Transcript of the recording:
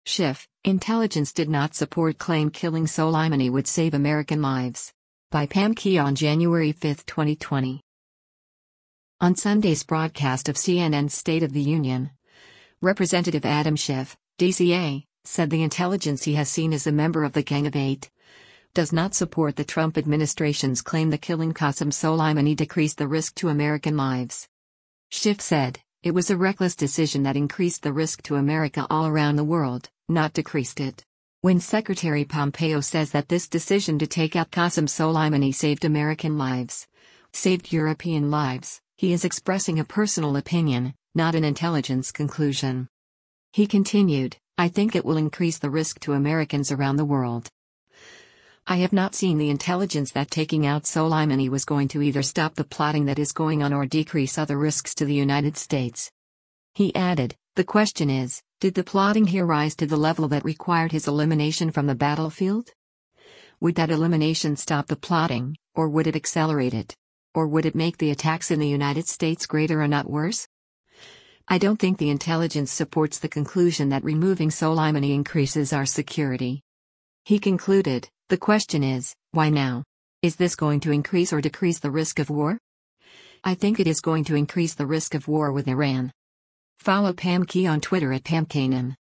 Schiff, intelligence did not support claim killing Soleimani would save American lives. By Pam Key on January 5, 2020. On Sunday's broadcast of CNN's State of the Union, Representative Adam Schiff, DCA, said the intelligence he has seen as a member of the Gang of Eight does not support the Trump administration's claim that killing Qasem Soleimani decreased the risk to American lives. Schiff said, "It was a reckless decision that increased the risk to America all around the world, not decreased it." When Secretary Pompeo says that this decision to take out Qasem Soleimani saved American lives, saved European lives, he is expressing a personal opinion, not an intelligence conclusion. He continued, "I think it will increase the risk to Americans around the world. I have not seen the intelligence that taking out Soleimani was going to either stop the plotting that is going on or decrease other risks to the United States." He added, "The question is, did the plotting here rise to the level that required his elimination from the battlefield? Would that elimination stop the plotting, or would it accelerate it? Or would it make the attacks in the United States greater and not worse? I don't think the intelligence supports the conclusion that removing Soleimani increases our security." He concluded, "The question is, why now? Is this going to increase or decrease the risk of war? I think it is going to increase the risk of war with Iran." Follow Pam Key on Twitter at PamKanan.